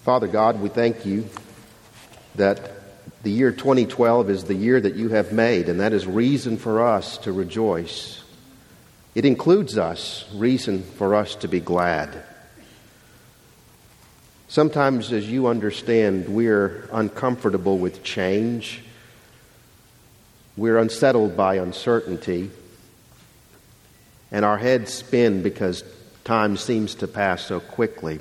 Father God, we thank you that the year 2012 is the year that you have made, and that is reason for us to rejoice. It includes us, reason for us to be glad. Sometimes, as you understand, we're uncomfortable with change. We're unsettled by uncertainty, and our heads spin because time seems to pass so quickly.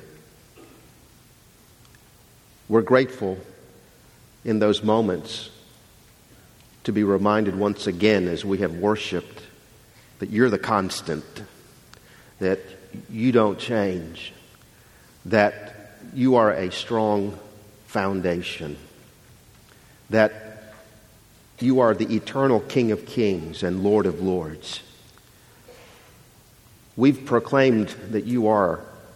We're grateful in those moments to be reminded once again as we have worshiped that you're the constant, that you don't change, that you are a strong foundation, that you are the eternal King of Kings and Lord of Lords. We've proclaimed that you are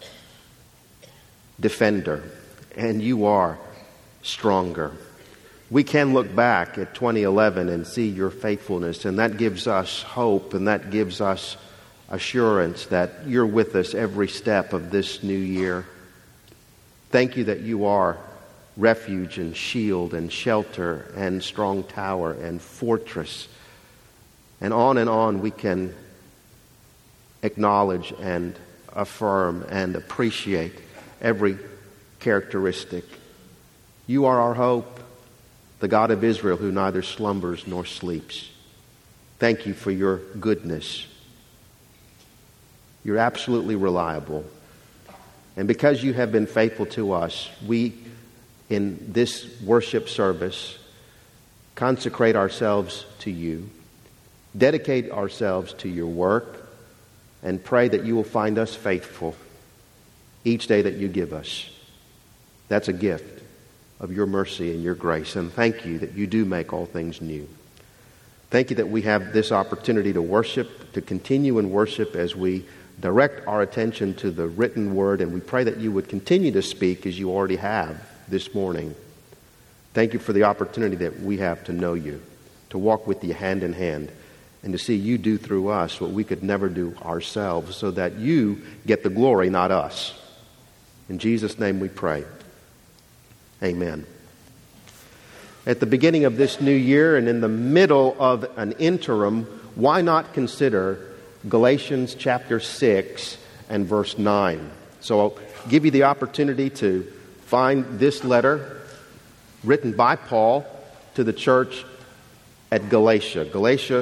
defender and you are stronger. We can look back at 2011 and see your faithfulness, and that gives us hope and that gives us assurance that you're with us every step of this new year. Thank you that you are refuge and shield and shelter and strong tower and fortress. And on we can acknowledge and affirm and appreciate every characteristic. You are our hope, the God of Israel who neither slumbers nor sleeps. Thank you for your goodness. You're absolutely reliable. And because you have been faithful to us, we, in this worship service, consecrate ourselves to you, dedicate ourselves to your work, and pray that you will find us faithful each day that you give us. That's a gift of your mercy and your grace. And thank you that you do make all things new. Thank you that we have this opportunity to worship, to continue in worship as we direct our attention to the written word. And we pray that you would continue to speak as you already have this morning. Thank you for the opportunity that we have to know you, to walk with you hand in hand, and to see you do through us what we could never do ourselves, so that you get the glory, not us. In Jesus' name we pray. Amen. At the beginning of this new year and in the middle of an interim, why not consider Galatians chapter 6 and verse 9? So I'll give you the opportunity to find this letter written by Paul to the church at Galatia. Galatia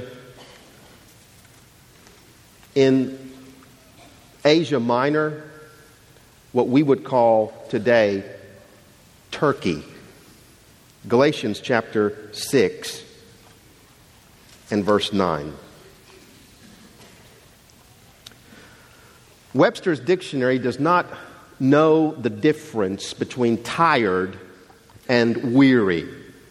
in Asia Minor, what we would call today Turkey. Galatians chapter 6 and verse 9. Webster's dictionary does not know the difference between tired and weary.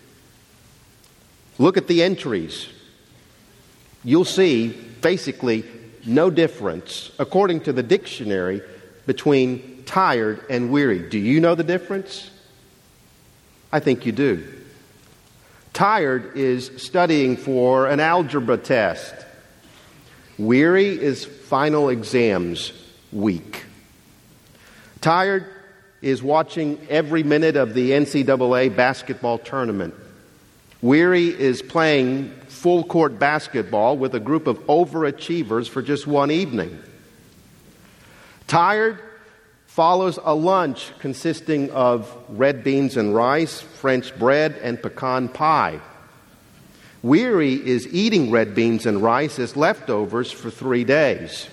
Look at the entries. You'll see basically no difference, according to the dictionary, between tired and weary. Do you know the difference? I think you do. Tired is studying for an algebra test. Weary is final exams week. Tired is watching every minute of the NCAA basketball tournament. Weary is playing full court basketball with a group of overachievers for just one evening. Tired follows a lunch consisting of red beans and rice, French bread, and pecan pie. Weary is eating red beans and rice as leftovers for 3 days.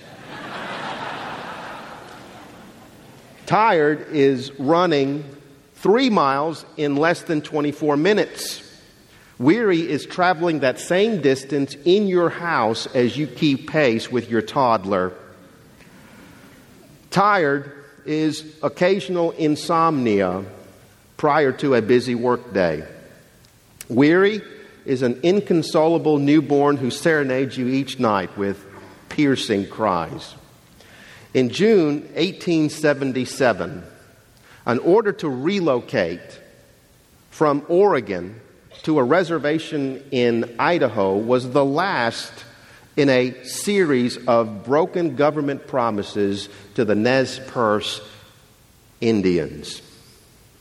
Tired is running 3 miles in less than 24 minutes. Weary is traveling that same distance in your house as you keep pace with your toddler. Tired is occasional insomnia prior to a busy workday. Weary is an inconsolable newborn who serenades you each night with piercing cries. In June 1877, an order to relocate from Oregon to a reservation in Idaho was the last in a series of broken government promises to the Nez Perce Indians.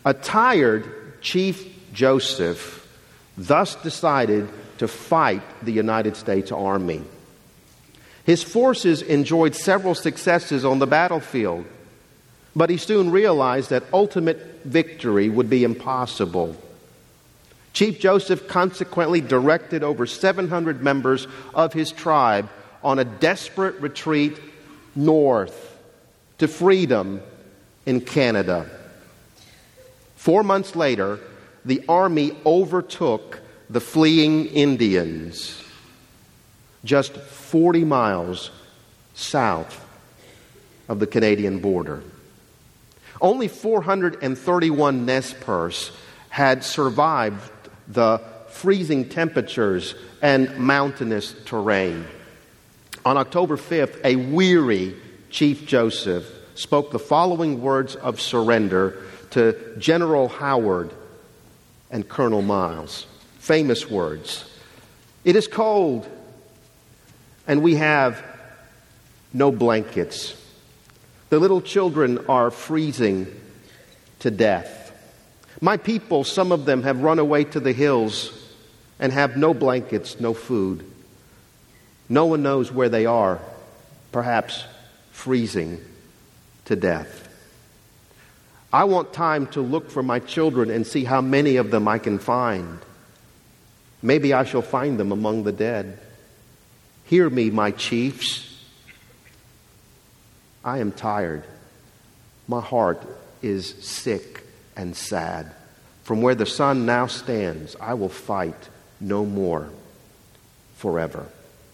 A tired Chief Joseph thus decided to fight the United States Army. His forces enjoyed several successes on the battlefield, but he soon realized that ultimate victory would be impossible. Chief Joseph consequently directed over 700 members of his tribe on a desperate retreat north to freedom in Canada. 4 months later, the army overtook the fleeing Indians just 40 miles south of the Canadian border. Only 431 Nez Perce had survived the freezing temperatures and mountainous terrain. On October 5th, a weary Chief Joseph spoke the following words of surrender to General Howard and Colonel Miles. Famous words. "It is cold, and we have no blankets. The little children are freezing to death. My people, some of them, have run away to the hills and have no blankets, no food. No one knows where they are, perhaps freezing to death. I want time to look for my children and see how many of them I can find. Maybe I shall find them among the dead. Hear me, my chiefs. I am tired. My heart is sick and sad. From where the sun now stands, I will fight no more forever."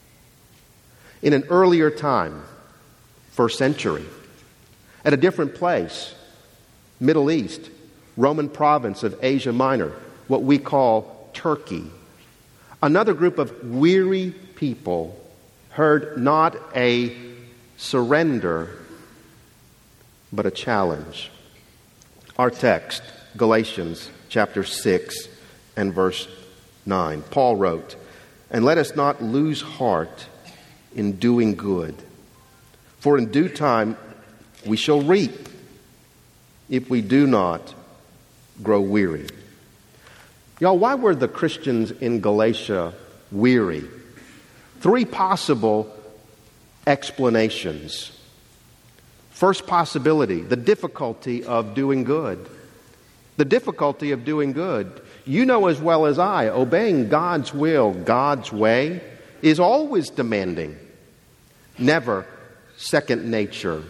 In an earlier time, first century, at a different place, Middle East, Roman province of Asia Minor, what we call Turkey, another group of weary people heard not a surrender, but a challenge. Our text, Galatians chapter 6 and verse 9. Paul wrote, "And let us not lose heart in doing good, for in due time we shall reap if we do not grow weary." Y'all, why were the Christians in Galatia weary? 3 possible explanations. First possibility, the difficulty of doing good. The difficulty of doing good. You know as well as I, obeying God's will, God's way, is always demanding, never second nature.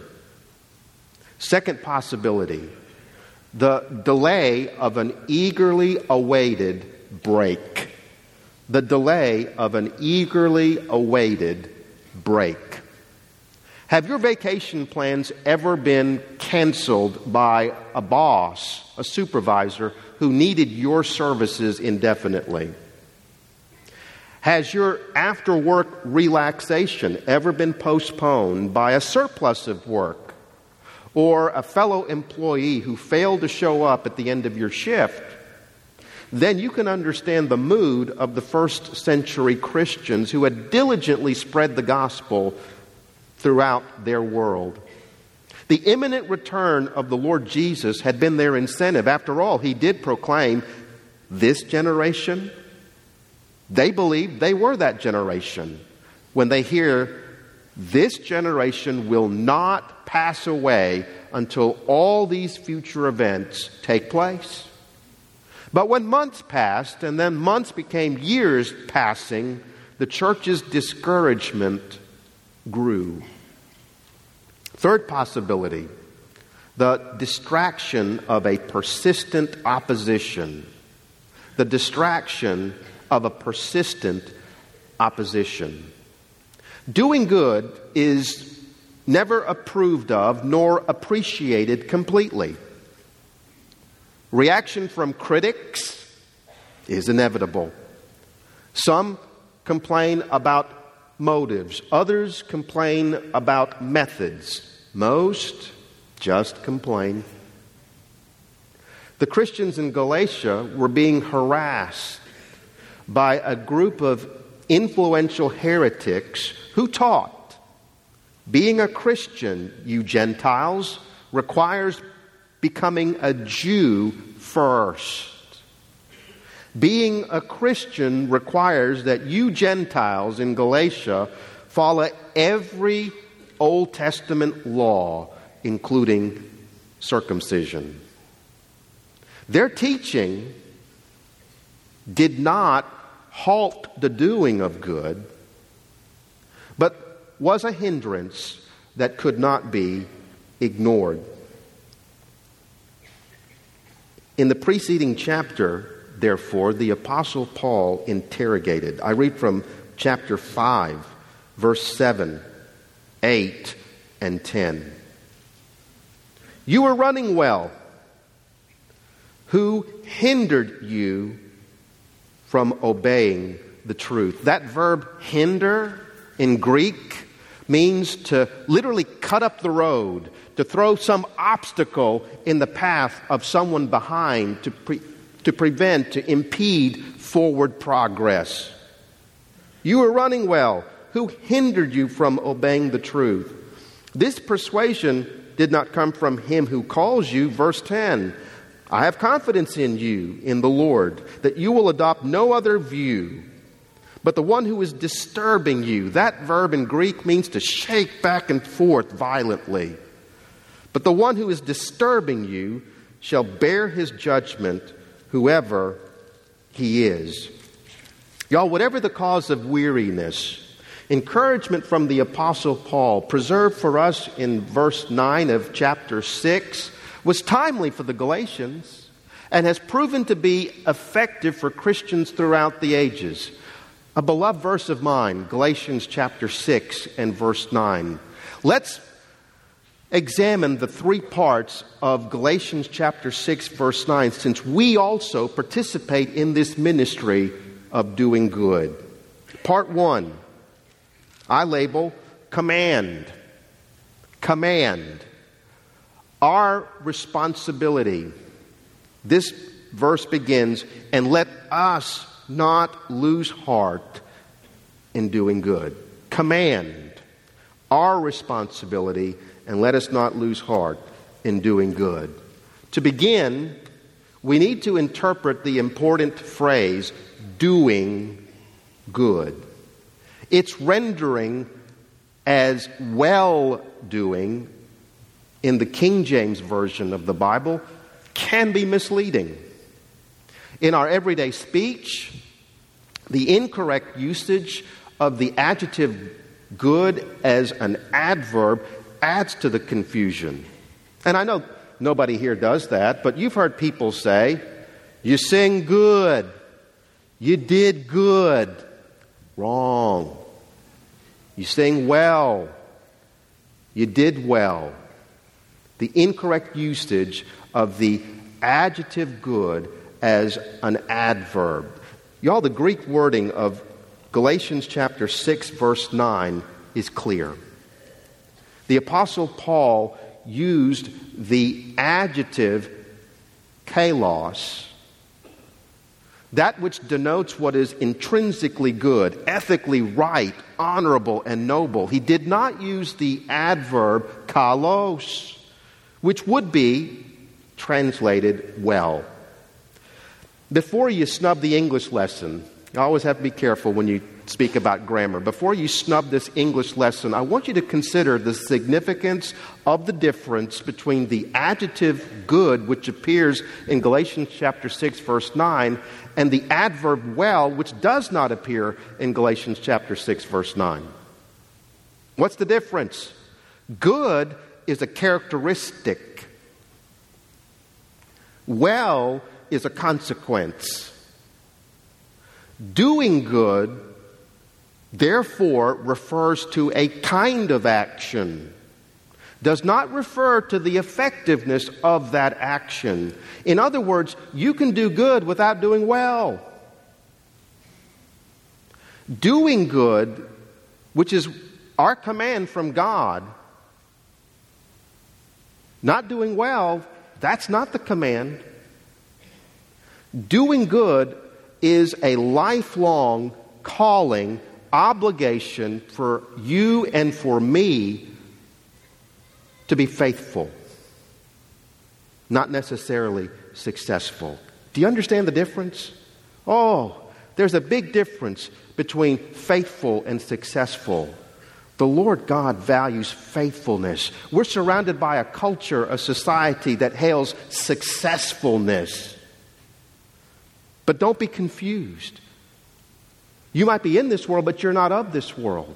Second possibility, the delay of an eagerly awaited break. The delay of an eagerly awaited break. Have your vacation plans ever been canceled by a boss, a supervisor, who needed your services indefinitely? Has your after-work relaxation ever been postponed by a surplus of work or a fellow employee who failed to show up at the end of your shift? Then you can understand the mood of the first century Christians who had diligently spread the gospel throughout their world. The imminent return of the Lord Jesus had been their incentive. After all, he did proclaim, "This generation," they believed they were that generation. When they hear, "This generation will not pass away until all these future events take place." But when months passed, and then months became years passing, the church's discouragement grew. Third possibility, the distraction of a persistent opposition. The distraction of a persistent opposition. Doing good is never approved of nor appreciated completely. Reaction from critics is inevitable. Some complain about motives. Others complain about methods. Most just complain. The Christians in Galatia were being harassed by a group of influential heretics who taught, being a Christian, you Gentiles, requires becoming a Jew first. Being a Christian requires that you Gentiles in Galatia follow every Old Testament law, including circumcision. Their teaching did not halt the doing of good, but was a hindrance that could not be ignored. In the preceding chapter, therefore, the Apostle Paul interrogated. I read from chapter 5, verse 7, 8, and 10. You were running well. Who hindered you from obeying the truth? That verb hinder in Greek means to literally cut up the road, to throw some obstacle in the path of someone behind, to prevent, to impede forward progress. You were running well. Who hindered you from obeying the truth? This persuasion did not come from him who calls you. Verse 10, I have confidence in you, in the Lord, that you will adopt no other view, but the one who is disturbing you. That verb in Greek means to shake back and forth violently. But the one who is disturbing you shall bear his judgment, whoever he is. Y'all, whatever the cause of weariness, encouragement from the Apostle Paul, preserved for us in verse 9 of chapter 6, was timely for the Galatians and has proven to be effective for Christians throughout the ages. A beloved verse of mine, Galatians chapter 6 and verse 9. Let's examine the three parts of Galatians chapter 6, verse 9, since we also participate in this ministry of doing good. Part 1, I label command. Command. Our responsibility. This verse begins, and let us not lose heart in doing good. Command. Our responsibility, and let us not lose heart in doing good. To begin, we need to interpret the important phrase, doing good. Its rendering as well-doing in the King James Version of the Bible can be misleading. In our everyday speech, the incorrect usage of the adjective good as an adverb adds to the confusion. And I know nobody here does that, but you've heard people say, you sing good, you did good. Wrong. You sing well, you did well. The incorrect usage of the adjective good as an adverb. Y'all, the Greek wording of Galatians chapter 6, verse 9 is clear. The Apostle Paul used the adjective kalos, that which denotes what is intrinsically good, ethically right, honorable, and noble. He did not use the adverb kalos, which would be translated well. Before you snub the English lesson, you always have to be careful when you speak about grammar. Before you snub this English lesson, I want you to consider the significance of the difference between the adjective good, which appears in Galatians chapter 6, verse 9, and the adverb well, which does not appear in Galatians chapter 6, verse 9. What's the difference? Good is a characteristic. Well is a consequence. Doing good, therefore, refers to a kind of action, does not refer to the effectiveness of that action. In other words, you can do good without doing well. Doing good, which is our command from God, not doing well, that's not the command. Doing good is a lifelong calling, obligation for you and for me to be faithful. not necessarily successful. Do you understand the difference? Oh, there's a big difference between faithful and successful. The Lord God values faithfulness. We're surrounded by a culture, a society that hails successfulness. But don't be confused. You might be in this world, but you're not of this world.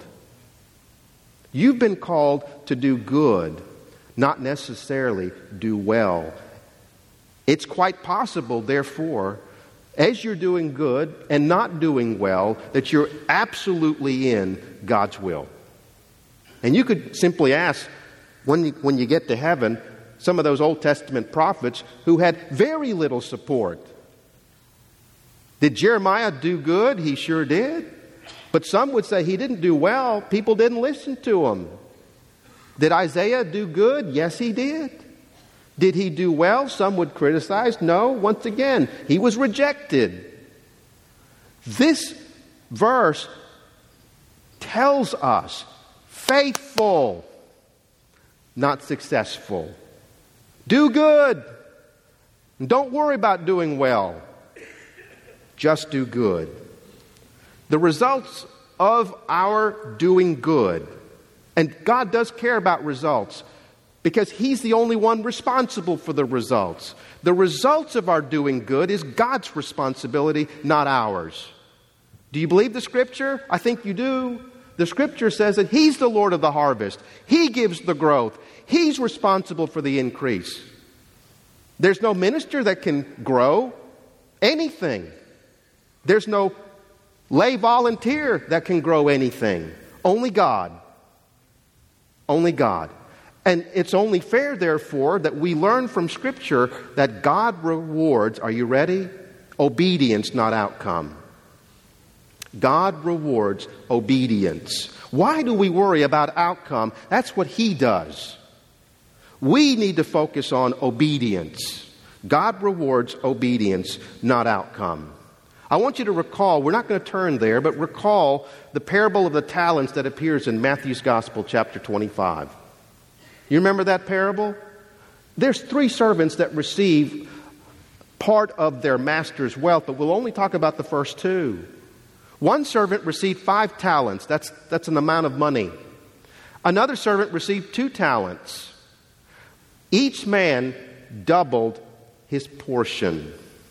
You've been called to do good, not necessarily do well. It's quite possible, therefore, as you're doing good and not doing well, that you're absolutely in God's will. And you could simply ask, when you get to heaven, some of those Old Testament prophets who had very little support. Did Jeremiah do good? He sure did. But some would say he didn't do well. People didn't listen to him. Did Isaiah do good? Yes, he did. Did he do well? Some would criticize. No, once again, he was rejected. This verse tells us faithful, not successful. Do good. And don't worry about doing well. Just do good. The results of our doing good, and God does care about results because He's the only one responsible for the results. The results of our doing good is God's responsibility, not ours. Do you believe the Scripture? I think you do. The Scripture says that He's the Lord of the harvest. He gives the growth. He's responsible for the increase. There's no minister that can grow anything. There's no lay volunteer that can grow anything. Only God. Only God. And it's only fair, therefore, that we learn from Scripture that God rewards, are you ready? Obedience, not outcome. God rewards obedience. Why do we worry about outcome? That's what He does. We need to focus on obedience. God rewards obedience, not outcome. I want you to recall, we're not going to turn there, but recall the parable of the talents that appears in Matthew's Gospel, chapter 25. You remember that parable? There's 3 servants that receive part of their master's wealth, but we'll only talk about the first 2. One servant received 5 talents. That's an amount of money. Another servant received 2 talents. Each man doubled his portion.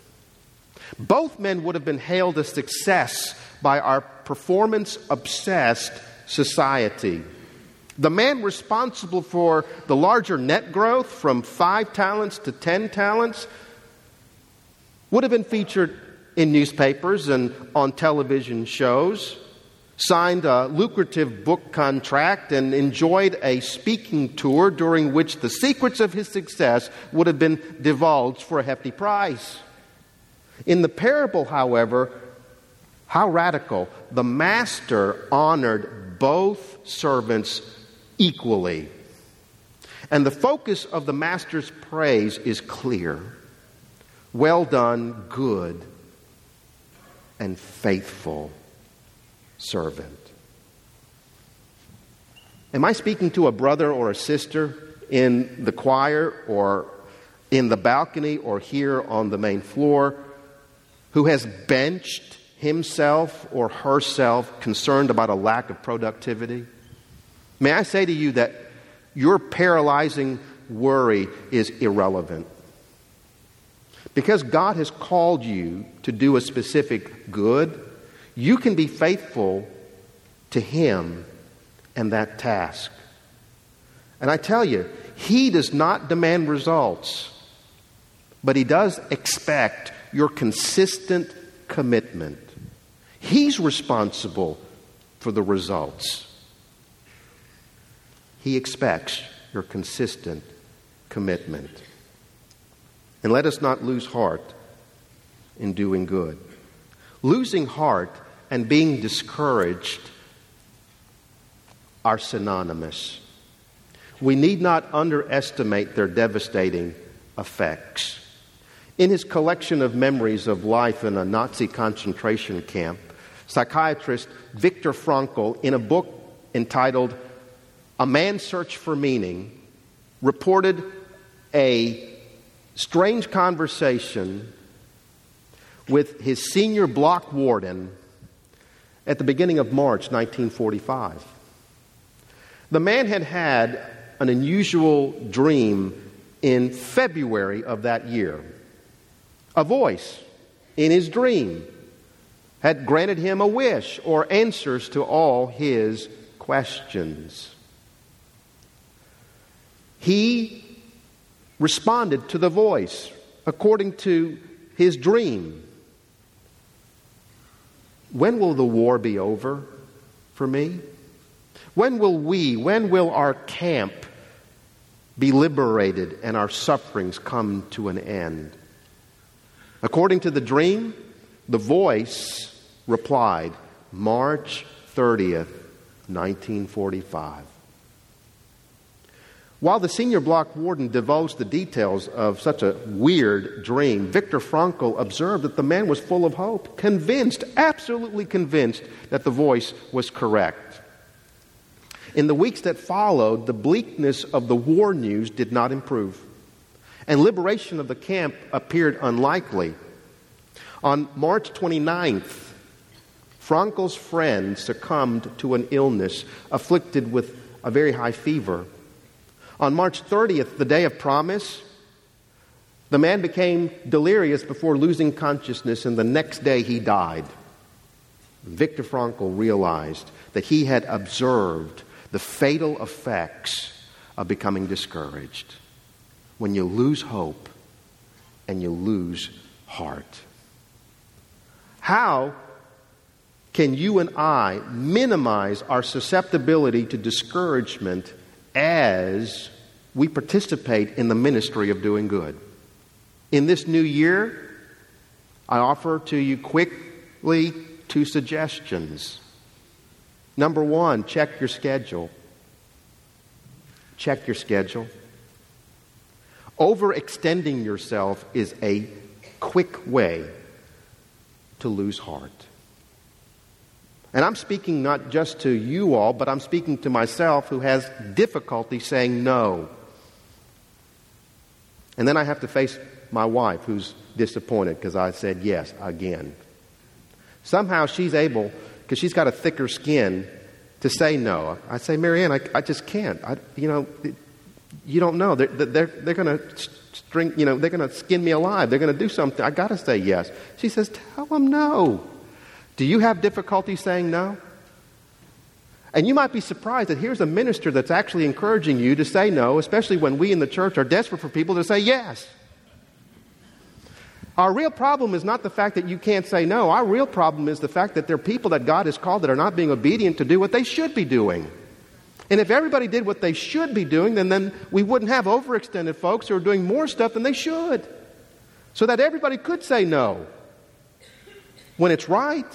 Both men would have been hailed as success by our performance-obsessed society. The man responsible for the larger net growth from 5 talents to 10 talents would have been featured in newspapers and on television shows, signed a lucrative book contract, and enjoyed a speaking tour during which the secrets of his success would have been divulged for a hefty price. In the parable, however, how radical. The master honored both servants equally. And the focus of the master's praise is clear. Well done, good and faithful servant. Am I speaking to a brother or a sister in the choir or in the balcony or here on the main floor who has benched himself or herself concerned about a lack of productivity? May I say to you that your paralyzing worry is irrelevant. Because God has called you to do a specific good, you can be faithful to Him and that task. And I tell you, He does not demand results, but He does expect your consistent commitment. He's responsible for the results. He expects your consistent commitment. And let us not lose heart in doing good. Losing heart and being discouraged are synonymous. We need not underestimate their devastating effects. In his collection of memories of life in a Nazi concentration camp, psychiatrist Viktor Frankl, in a book entitled A Man's Search for Meaning, reported a strange conversation with his senior block warden at the beginning of March 1945. The man had had an unusual dream in February of that year. A voice in his dream had granted him a wish or answers to all his questions. He responded to the voice according to his dream. When will the war be over for me? When will our camp be liberated and our sufferings come to an end? According to the dream, the voice replied, March 30th, 1945. While the senior block warden divulged the details of such a weird dream, Viktor Frankl observed that the man was full of hope, convinced, absolutely convinced, that the voice was correct. In the weeks that followed, the bleakness of the war news did not improve, and liberation of the camp appeared unlikely. On March 29th, Frankl's friend succumbed to an illness, afflicted with a very high fever. On March 30th, the day of promise, the man became delirious before losing consciousness, and the next day he died. Viktor Frankl realized that he had observed the fatal effects of becoming discouraged. When you lose hope and you lose heart. How can you and I minimize our susceptibility to discouragement as we participate in the ministry of doing good? In this new year, I offer to you quickly 2 suggestions. Number 1, check your schedule. Check your schedule. Overextending yourself is a quick way to lose heart. And I'm speaking not just to you all, but I'm speaking to myself, who has difficulty saying no. And then I have to face my wife, who's disappointed because I said yes again. Somehow she's able, because she's got a thicker skin, to say no. I say, Marianne, I just can't. You don't know. They're going to string. They're going to skin me alive. They're going to do something. I got to say yes. She says, tell them no. Do you have difficulty saying no? And you might be surprised that here's a minister that's actually encouraging you to say no, especially when we in the church are desperate for people to say yes. Our real problem is not the fact that you can't say no. Our real problem is the fact that there are people that God has called that are not being obedient to do what they should be doing. And if everybody did what they should be doing, then we wouldn't have overextended folks who are doing more stuff than they should. So that everybody could say no when it's right.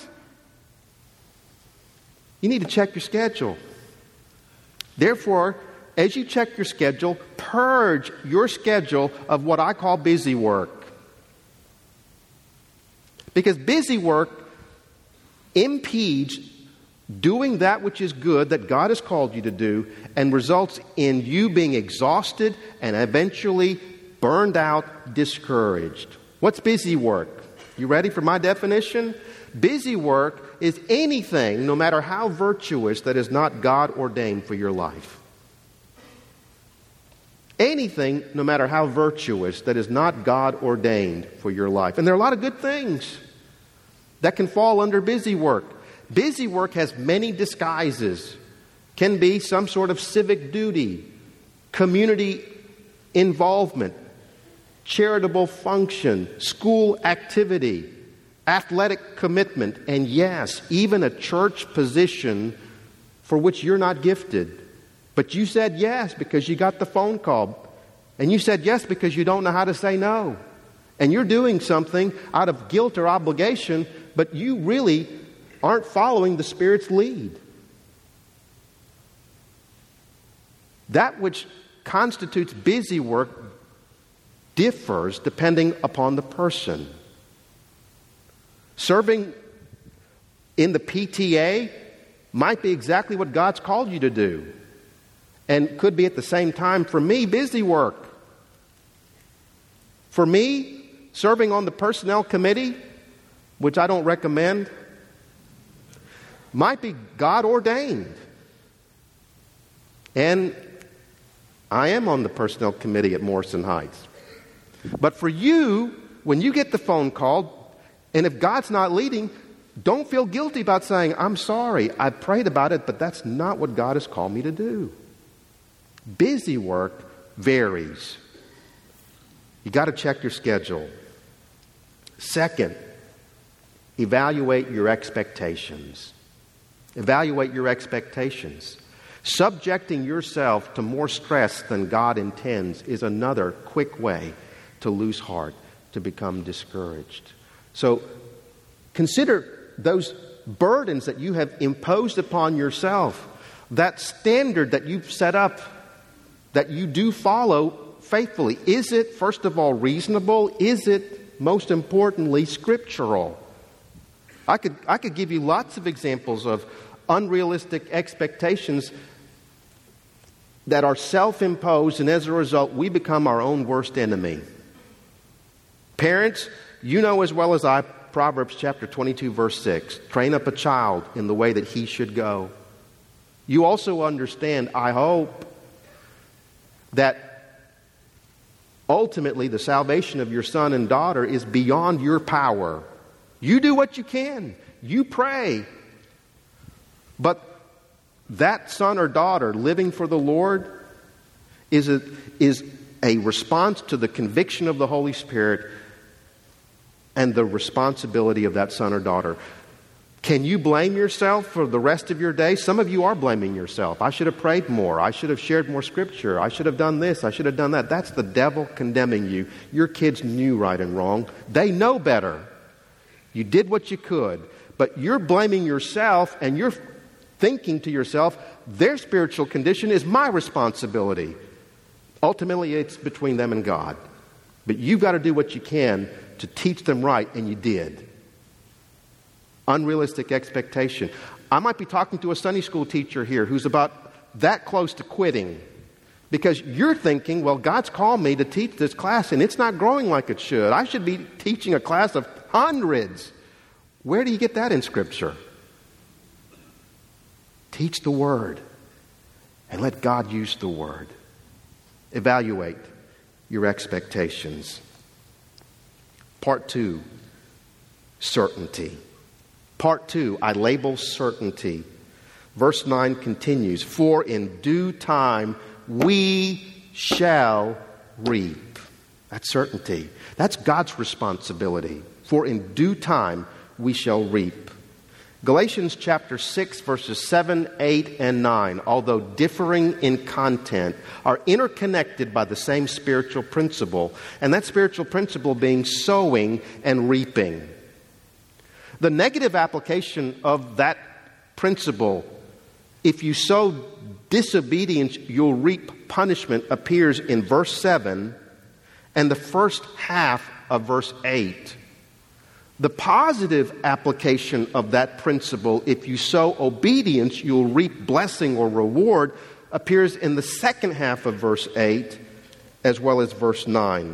You need to check your schedule. Therefore, as you check your schedule, purge your schedule of what I call busy work. Because busy work impedes doing that which is good that God has called you to do, and results in you being exhausted and eventually burned out, discouraged. What's busy work? You ready for my definition? Busy work is anything, no matter how virtuous, that is not God ordained for your life. Anything, no matter how virtuous, that is not God ordained for your life. And there are a lot of good things that can fall under busy work. Busy work has many disguises. Can be some sort of civic duty, community involvement, charitable function, school activity, athletic commitment, and yes, even a church position for which you're not gifted. But you said yes because you got the phone call. And you said yes because you don't know how to say no. And you're doing something out of guilt or obligation, but you really aren't following the Spirit's lead. That which constitutes busy work differs depending upon the person. Serving in the PTA might be exactly what God's called you to do, and could be at the same time, for me, busy work. For me, serving on the personnel committee, which I don't recommend, might be God ordained. And I am on the personnel committee at Morrison Heights. But for you, when you get the phone call, and if God's not leading, don't feel guilty about saying, I'm sorry, I prayed about it, but that's not what God has called me to do. Busy work varies. You got to check your schedule. Second, evaluate your expectations. Evaluate your expectations. Subjecting yourself to more stress than God intends is another quick way to lose heart, to become discouraged. So consider those burdens that you have imposed upon yourself, that standard that you've set up, that you do follow faithfully. Is it, first of all, reasonable? Is it, most importantly, scriptural? I could give you lots of examples of unrealistic expectations that are self-imposed, and as a result, we become our own worst enemy. Parents, you know as well as I, Proverbs chapter 22, verse 6, train up a child in the way that he should go. You also understand, I hope, that ultimately the salvation of your son and daughter is beyond your power. You do what you can. You pray. But that son or daughter living for the Lord is a response to the conviction of the Holy Spirit and the responsibility of that son or daughter. Can you blame yourself for the rest of your day? Some of you are blaming yourself. I should have prayed more. I should have shared more scripture. I should have done this. I should have done that. That's the devil condemning you. Your kids knew right and wrong. They know better. You did what you could. But you're blaming yourself, and you're thinking to yourself, their spiritual condition is my responsibility. Ultimately, it's between them and God. But you've got to do what you can to teach them right, and you did. Unrealistic expectation. I might be talking to a Sunday school teacher here who's about that close to quitting because you're thinking, well, God's called me to teach this class and it's not growing like it should. I should be teaching a class of hundreds. Where do you get that in Scripture? Teach the Word and let God use the Word. Evaluate your expectations. Part 2, certainty. Part 2, I label certainty. Verse 9 continues, for in due time we shall reap. That's certainty. That's God's responsibility. For in due time we shall reap. Galatians chapter 6, verses 7, 8, and 9, although differing in content, are interconnected by the same spiritual principle, and that spiritual principle being sowing and reaping. The negative application of that principle, if you sow disobedience, you'll reap punishment, appears in verse 7 and the first half of verse 8. The positive application of that principle, if you sow obedience, you'll reap blessing or reward, appears in the second half of verse 8 as well as verse 9.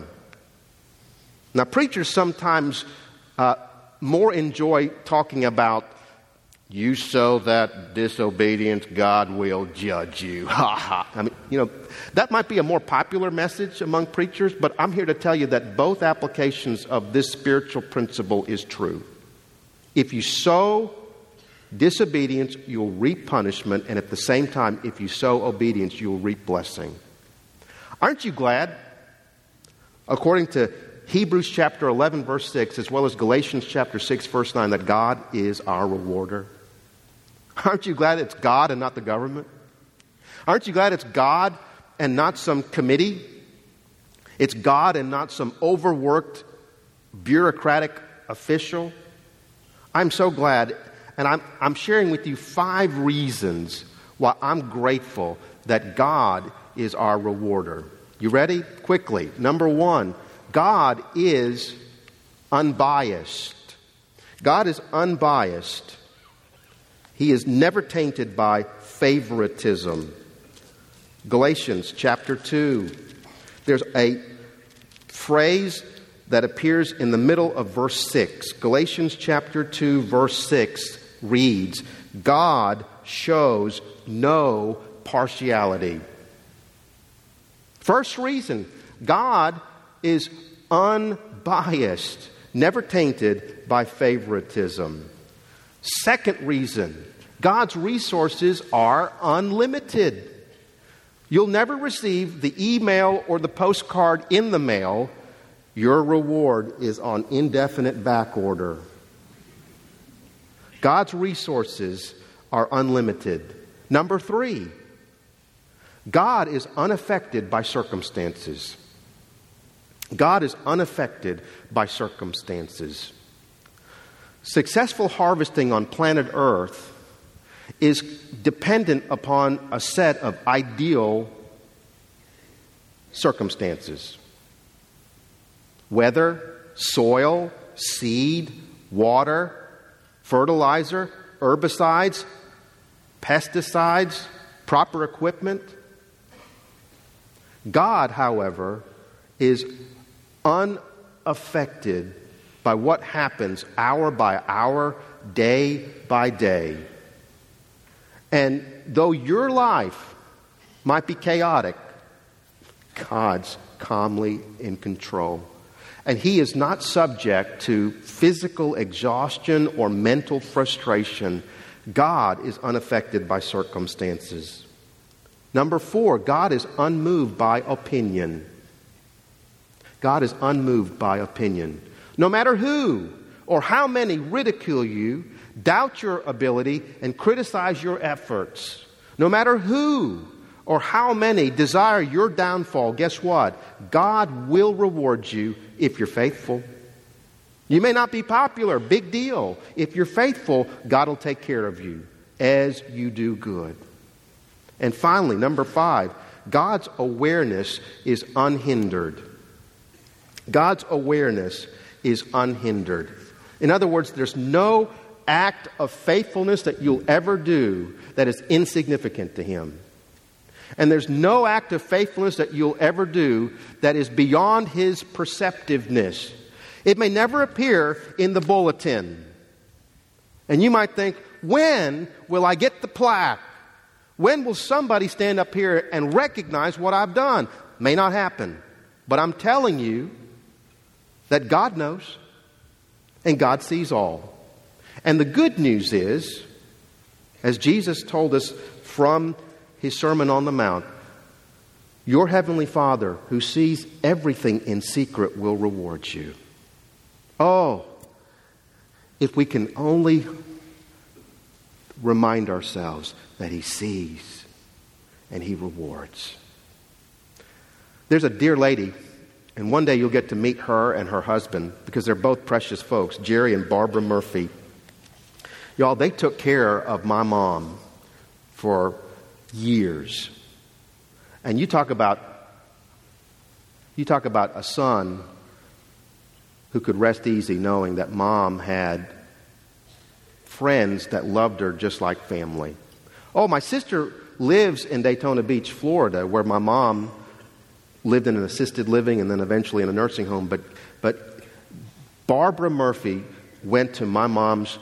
Now, preachers sometimes more enjoy talking about, you sow that disobedience, God will judge you. Ha ha. I mean, that might be a more popular message among preachers, but I'm here to tell you that both applications of this spiritual principle is true. If you sow disobedience, you'll reap punishment, and at the same time, if you sow obedience, you'll reap blessing. Aren't you glad? According to Hebrews chapter 11, verse 6, as well as Galatians chapter 6, verse 9, that God is our rewarder. Aren't you glad it's God and not the government? Aren't you glad it's God and not some committee? It's God and not some overworked bureaucratic official? I'm so glad, and I'm sharing with you 5 reasons why I'm grateful that God is our rewarder. You ready? Quickly. Number 1, God is unbiased. God is unbiased. He is never tainted by favoritism. Galatians chapter 2. There's a phrase that appears in the middle of verse 6. Galatians chapter 2, verse 6 reads, God shows no partiality. First reason, God is unbiased, never tainted by favoritism. Second reason, God's resources are unlimited. You'll never receive the email or the postcard in the mail. Your reward is on indefinite back order. God's resources are unlimited. Number 3, God is unaffected by circumstances. God is unaffected by circumstances. Successful harvesting on planet Earth is dependent upon a set of ideal circumstances. Weather, soil, seed, water, fertilizer, herbicides, pesticides, proper equipment. God, however, is unaffected by what happens hour by hour, day by day. And though your life might be chaotic, God's calmly in control. And He is not subject to physical exhaustion or mental frustration. God is unaffected by circumstances. Number 4, God is unmoved by opinion. God is unmoved by opinion. No matter who or how many ridicule you, doubt your ability, and criticize your efforts, no matter who or how many desire your downfall, guess what? God will reward you if you're faithful. You may not be popular, big deal. If you're faithful, God will take care of you as you do good. And finally, number 5, God's awareness is unhindered. God's awareness is unhindered. In other words, there's no act of faithfulness that you'll ever do that is insignificant to Him. And there's no act of faithfulness that you'll ever do that is beyond His perceptiveness. It may never appear in the bulletin. And you might think, when will I get the plaque? When will somebody stand up here and recognize what I've done? May not happen. But I'm telling you that God knows and God sees all. And the good news is, as Jesus told us from His Sermon on the Mount, your Heavenly Father who sees everything in secret will reward you. Oh, if we can only remind ourselves that He sees and He rewards. There's a dear lady, and one day you'll get to meet her and her husband because they're both precious folks, Jerry and Barbara Murphy. Y'all, they took care of my mom for years. And you talk about a son who could rest easy knowing that mom had friends that loved her just like family. Oh, my sister lives in Daytona Beach, Florida, where my mom lived in an assisted living and then eventually in a nursing home. But Barbara Murphy went to my mom's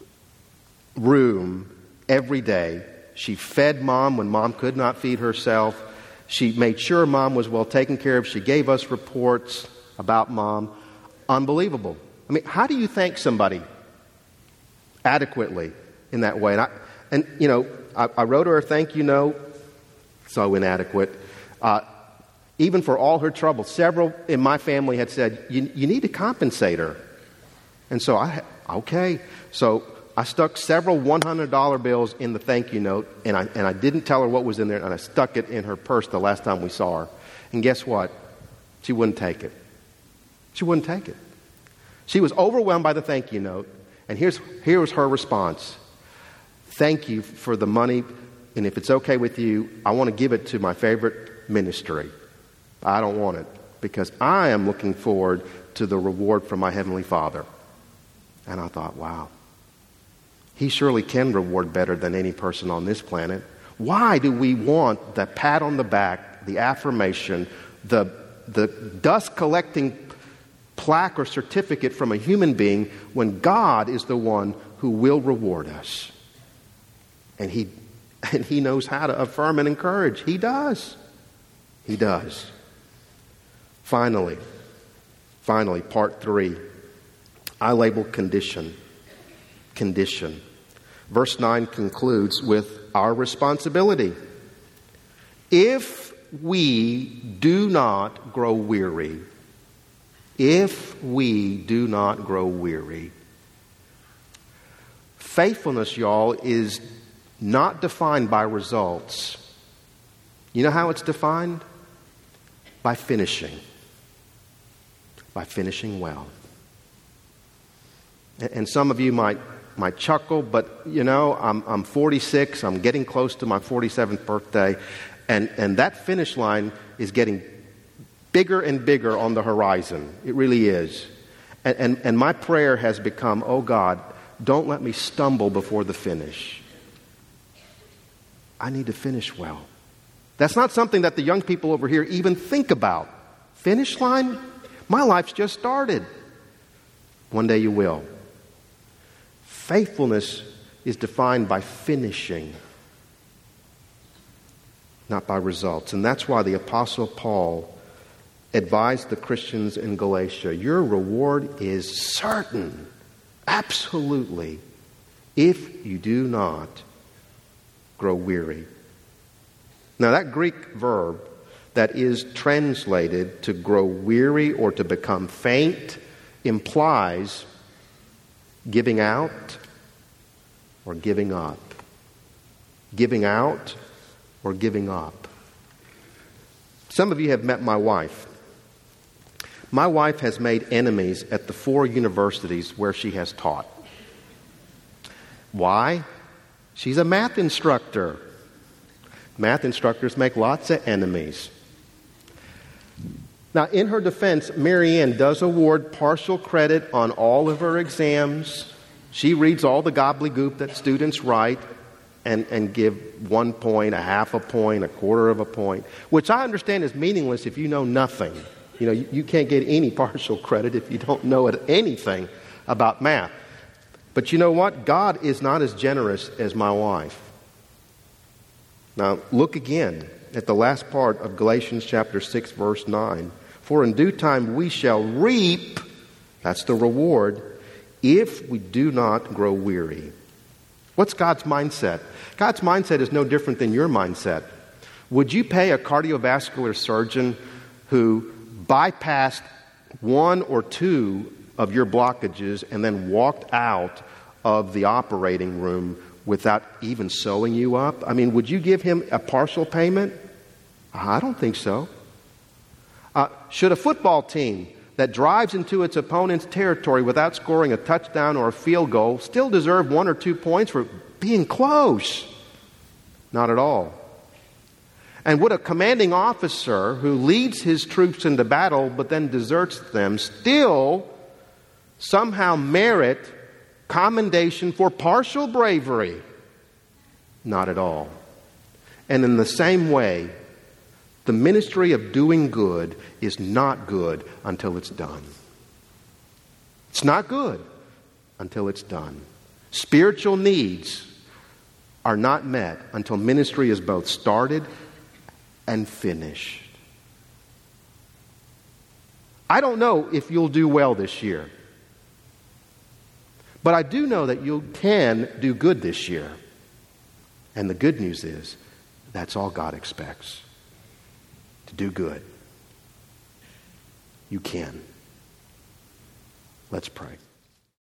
room every day. She fed mom when mom could not feed herself. She made sure mom was well taken care of. She gave us reports about mom. Unbelievable. I mean, how do you thank somebody adequately in that way? I wrote her a thank you note, so inadequate. Even for all her trouble, several in my family had said, you need to compensate her. And so So I stuck several $100 bills in the thank you note, and I didn't tell her what was in there, and I stuck it in her purse the last time we saw her. And guess what? She wouldn't take it. She wouldn't take it. She was overwhelmed by the thank you note, and here was her response. Thank you for the money, and if it's okay with you, I want to give it to my favorite ministry. I don't want it because I am looking forward to the reward from my Heavenly Father. And I thought, wow, He surely can reward better than any person on this planet. Why do we want the pat on the back, the affirmation, the dust collecting plaque or certificate from a human being when God is the one who will reward us. And He knows how to affirm and encourage. He does. He does. Finally, part 3. I label condition. Condition. Verse 9 concludes with our responsibility. If we do not grow weary, if we do not grow weary. Faithfulness, y'all, is not defined by results. You know how it's defined? By finishing. By finishing well. And some of you might chuckle, but you know, I'm 46, I'm getting close to my 47th birthday, and that finish line is getting bigger and bigger on the horizon. It really is. And my prayer has become, oh God, don't let me stumble before the finish. I need to finish well. That's not something that the young people over here even think about. Finish line? My life's just started. One day you will. Faithfulness is defined by finishing, not by results. And that's why the Apostle Paul advised the Christians in Galatia, your reward is certain, absolutely, if you do not grow weary. Now that Greek verb that is translated to grow weary or to become faint implies giving out or giving up. Giving out or giving up. Some of you have met my wife. My wife has made enemies at the 4 universities where she has taught. Why? She's a math instructor. Math instructors make lots of enemies. Now, in her defense, Marianne does award partial credit on all of her exams. She reads all the gobbledygook that students write and give 1 point, a half a point, a quarter of a point, which I understand is meaningless if you know nothing. You know, you can't get any partial credit if you don't know anything about math. But you know what? God is not as generous as my wife. Now, look again at the last part of Galatians chapter 6, verse 9. For in due time we shall reap, that's the reward, if we do not grow weary. What's God's mindset? God's mindset is no different than your mindset. Would you pay a cardiovascular surgeon who bypassed 1 or 2 of your blockages and then walked out of the operating room without even sewing you up? I mean, would you give him a partial payment? I don't think so. Should a football team that drives into its opponent's territory without scoring a touchdown or a field goal still deserve 1 or 2 points for being close? Not at all. And would a commanding officer who leads his troops into battle but then deserts them still somehow merit commendation for partial bravery? Not at all. And in the same way, the ministry of doing good is not good until it's done. It's not good until it's done. Spiritual needs are not met until ministry is both started and finished. I don't know if you'll do well this year, but I do know that you can do good this year. And the good news is, that's all God expects. To do good. You can. Let's pray.